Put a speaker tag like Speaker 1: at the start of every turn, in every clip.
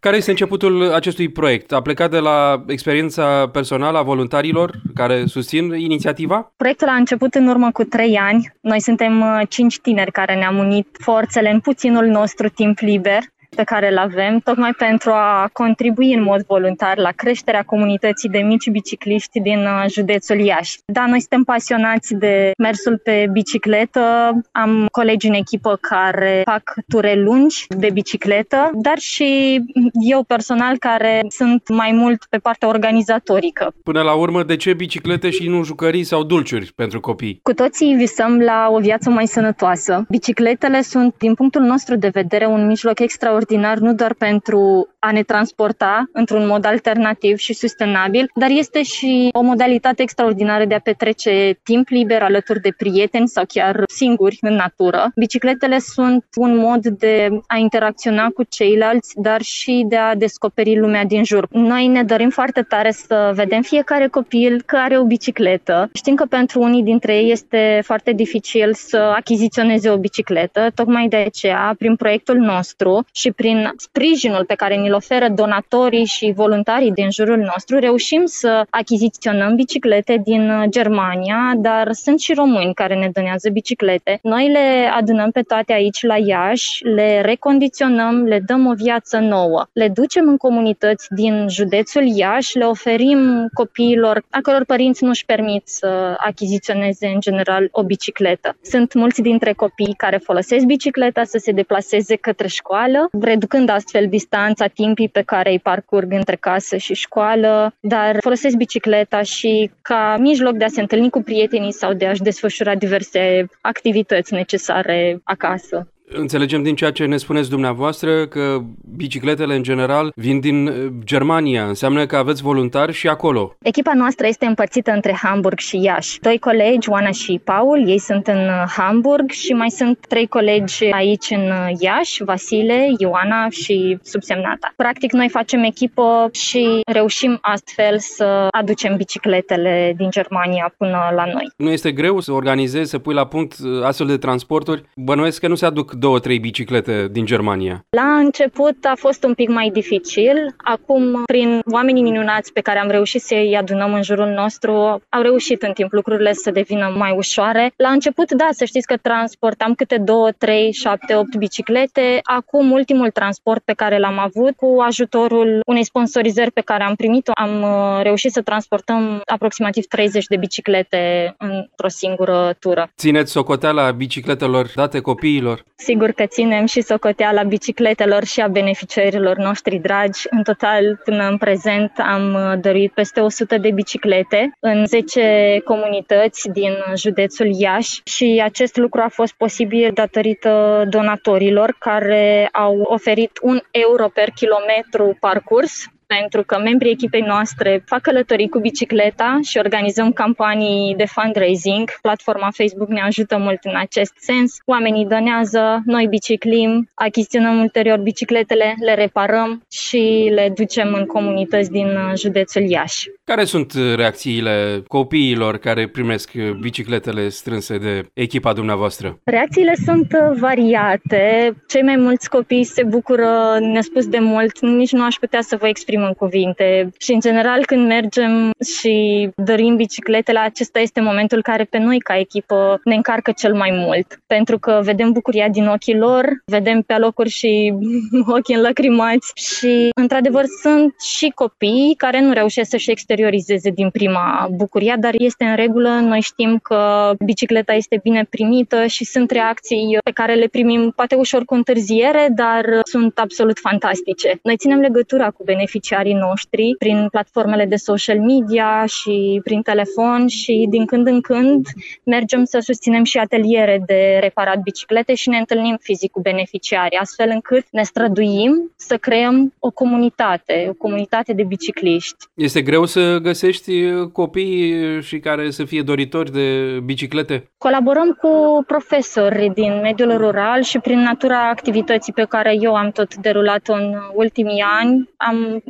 Speaker 1: Care este începutul acestui proiect? A plecat de la experiența personală a voluntarilor care susțin inițiativa?
Speaker 2: Proiectul a început în urmă cu 3 ani. Noi suntem 5 tineri care ne-am unit forțele în puținul nostru timp liber pe care îl avem, tocmai pentru a contribui în mod voluntar la creșterea comunității de mici bicicliști din județul Iași. Da, noi suntem pasionați de mersul pe bicicletă, am colegi în echipă care fac ture lungi de bicicletă, dar și eu personal care sunt mai mult pe partea organizatorică.
Speaker 1: Până la urmă, de ce biciclete și nu jucării sau dulciuri pentru copii?
Speaker 2: Cu toții visăm la o viață mai sănătoasă. Bicicletele sunt, din punctul nostru de vedere, un mijloc extraordinar nu doar pentru a ne transporta într-un mod alternativ și sustenabil, dar este și o modalitate extraordinară de a petrece timp liber alături de prieteni sau chiar singuri în natură. Bicicletele sunt un mod de a interacționa cu ceilalți, dar și de a descoperi lumea din jur. Noi ne dorim foarte tare să vedem fiecare copil că are o bicicletă. Știm că pentru unii dintre ei este foarte dificil să achiziționeze o bicicletă, tocmai de aceea, prin proiectul nostru și prin sprijinul pe care ni-l oferă donatorii și voluntarii din jurul nostru, reușim să achiziționăm biciclete din Germania, dar sunt și români care ne donează biciclete. Noi le adunăm pe toate aici la Iași, le recondiționăm, le dăm o viață nouă. Le ducem în comunități din județul Iași, le oferim copiilor a căror părinți nu își permit să achiziționeze în general o bicicletă. Sunt mulți dintre copii care folosesc bicicleta să se deplaseze către școală, reducând astfel distanța, timpii pe care îi parcurg între casă și școală, dar folosesc bicicleta și ca mijloc de a se întâlni cu prietenii sau de a-și desfășura diverse activități necesare acasă.
Speaker 1: Înțelegem din ceea ce ne spuneți dumneavoastră că bicicletele în general vin din Germania. Înseamnă că aveți voluntari și acolo.
Speaker 2: Echipa noastră este împărțită între Hamburg și Iași. 2 colegi, Oana și Paul, ei sunt în Hamburg și mai sunt 3 colegi aici în Iași, Vasile, Ioana și subsemnata. Practic noi facem echipă și reușim astfel să aducem bicicletele din Germania până la noi.
Speaker 1: Nu este greu să organizezi, să pui la punct astfel de transporturi? Bănuiesc că nu se aduc 2-3 biciclete din Germania.
Speaker 2: La început a fost un pic mai dificil. Acum, prin oamenii minunați pe care am reușit să-i adunăm în jurul nostru, au reușit în timp lucrurile să devină mai ușoare. La început, da, să știți că transportam câte 2, 3, 7, 8 biciclete. Acum, ultimul transport pe care l-am avut, cu ajutorul unei sponsorizări pe care am primit-o, am reușit să transportăm aproximativ 30 de biciclete într-o singură tură.
Speaker 1: Țineți socoteala bicicletelor date copiilor?
Speaker 2: Sigur că ținem și socoteala bicicletelor și a beneficiarilor noștri dragi. În total, până în prezent, am dăruit peste 100 de biciclete în 10 comunități din județul Iași și acest lucru a fost posibil datorită donatorilor care au oferit €1 per kilometru parcurs, pentru că membrii echipei noastre fac călătorii cu bicicleta și organizăm campanii de fundraising. Platforma Facebook ne ajută mult în acest sens. Oamenii donează, noi biciclim, achiziționăm ulterior bicicletele, le reparăm și le ducem în comunități din județul Iași.
Speaker 1: Care sunt reacțiile copiilor care primesc bicicletele strânse de echipa dumneavoastră?
Speaker 2: Reacțiile sunt variate. Cei mai mulți copii se bucură nespus de mult, nici nu aș putea să vă exprim în cuvinte. Și în general când mergem și dărim bicicletele, acesta este momentul care pe noi ca echipă ne încarcă cel mai mult. Pentru că vedem bucuria din ochii lor, vedem pe alocuri și ochii înlăcrimați și într-adevăr sunt și copii care nu reușesc să-și exteriorizeze din prima bucuria, dar este în regulă. Noi știm că bicicleta este bine primită și sunt reacții pe care le primim poate ușor cu întârziere, dar sunt absolut fantastice. Noi ținem legătura cu beneficiarii noștri prin platformele de social media și prin telefon și din când în când mergem să susținem și ateliere de reparat biciclete și ne întâlnim fizic cu beneficiarii, astfel încât ne străduim să creăm o comunitate de bicicliști.
Speaker 1: Este greu să găsești copii și care să fie doritori de biciclete?
Speaker 2: Colaborăm cu profesori din mediul rural și prin natura activității pe care eu am tot derulat-o în ultimii ani, am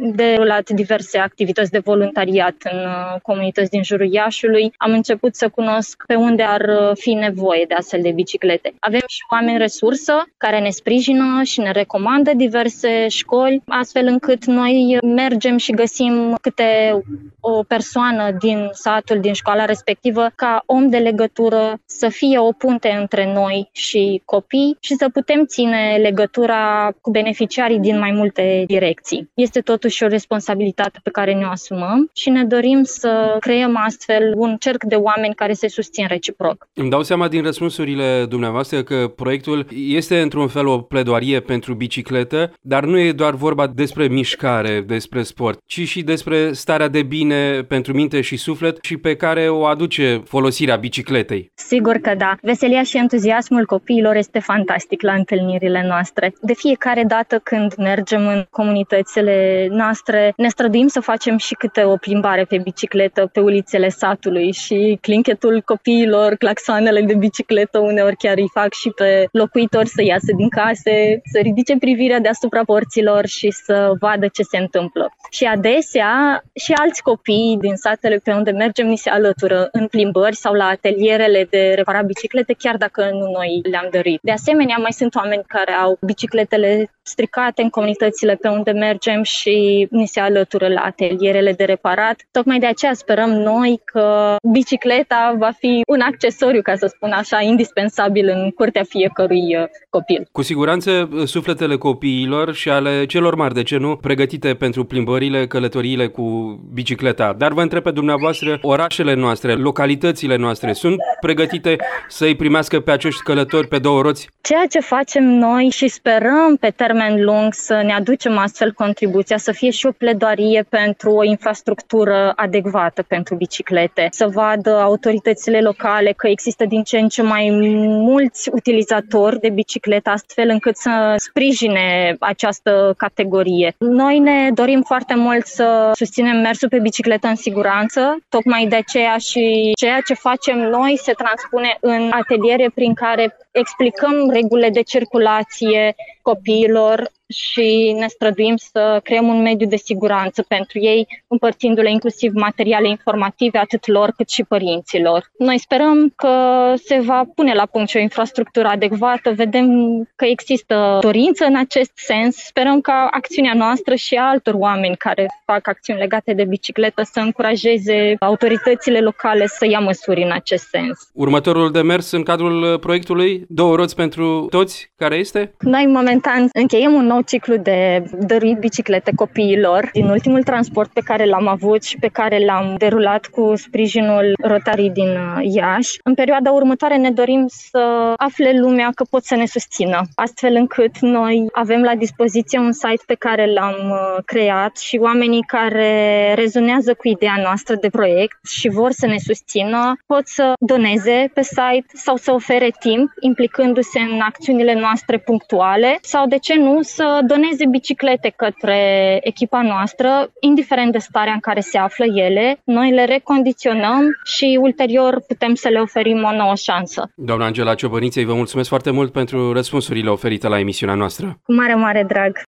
Speaker 2: derulat diverse activități de voluntariat în comunități din jurul Iașiului. Am început să cunosc pe unde ar fi nevoie de astfel de biciclete. Avem și oameni resursă care ne sprijină și ne recomandă diverse școli, astfel încât noi mergem și găsim câte o persoană din satul, din școala respectivă, ca om de legătură, să fie o punte între noi și copii și să putem ține legătura cu beneficiarii din mai multe direcții. Este totuși o responsabilitate pe care ne-o asumăm și ne dorim să creăm astfel un cerc de oameni care se susțin reciproc.
Speaker 1: Îmi dau seama din răspunsurile dumneavoastră că proiectul este într-un fel o pledoarie pentru bicicletă, dar nu e doar vorba despre mișcare, despre sport, ci și despre starea de bine pentru minte și suflet și pe care o aduce folosirea bicicletei.
Speaker 2: Sigur că da. Veselia și entuziasmul copiilor este fantastic la întâlnirile noastre. De fiecare dată când mergem în comunitățile noastre, ne străduim să facem și câte o plimbare pe bicicletă pe ulițele satului și clinchetul copiilor, claxoanele de bicicletă uneori chiar îi fac și pe locuitori să iasă din case, să ridice privirea deasupra porților și să vadă ce se întâmplă. Și adesea și alți copii din satele pe unde mergem ni se alătură în plimbări sau la atelierele de reparat biciclete, chiar dacă nu noi le-am dăruit. De asemenea, mai sunt oameni care au bicicletele stricate în comunitățile pe unde mergem și ni se alătură la atelierele de reparat. Tocmai de aceea sperăm noi că bicicleta va fi un accesoriu, ca să spun așa, indispensabil în curtea fiecărui copil.
Speaker 1: Cu siguranță sufletele copiilor și ale celor mari, de ce nu, pregătite pentru plimbările, călătoriile cu bicicleta. Dar vă întreb pe dumneavoastră, orașele noastre, localitățile noastre sunt pregătite să-i primească pe acești călători pe două roți?
Speaker 2: Ceea ce facem noi și sperăm pe termen lung să ne aducem astfel contribuția, să fie și o pledoarie pentru o infrastructură adecvată pentru biciclete, să vadă autoritățile locale că există din ce în ce mai mulți utilizatori de bicicletă, astfel încât să sprijine această categorie. Noi ne dorim foarte mult să susținem mersul pe bicicletă în siguranță, tocmai de aceea și ceea ce facem noi se transpune în ateliere prin care explicăm regulile de circulație copiilor și ne străduim să creăm un mediu de siguranță pentru ei, împărțindu-le inclusiv materiale informative atât lor cât și părinților. Noi sperăm că se va pune la punct și o infrastructură adecvată, vedem că există dorință în acest sens, sperăm ca acțiunea noastră și a altor oameni care fac acțiuni legate de bicicletă să încurajeze autoritățile locale să ia măsuri în acest sens.
Speaker 1: Următorul demers în cadrul proiectului, două roți pentru toți, care este?
Speaker 2: Noi momentan încheiem un nou ciclu de dăruit biciclete copiilor din ultimul transport pe care l-am avut și pe care l-am derulat cu sprijinul Rotary din Iași. În perioada următoare ne dorim să afle lumea că pot să ne susțină, astfel încât noi avem la dispoziție un site pe care l-am creat și oamenii care rezonează cu ideea noastră de proiect și vor să ne susțină pot să doneze pe site sau să ofere timp implicându-se în acțiunile noastre punctuale sau, de ce nu, să doneze biciclete către echipa noastră, indiferent de starea în care se află ele. Noi le recondiționăm și ulterior putem să le oferim o nouă șansă.
Speaker 1: Doamna Angela Ciobăniței, vă mulțumesc foarte mult pentru răspunsurile oferite la emisiunea noastră.
Speaker 2: Cu mare, mare drag!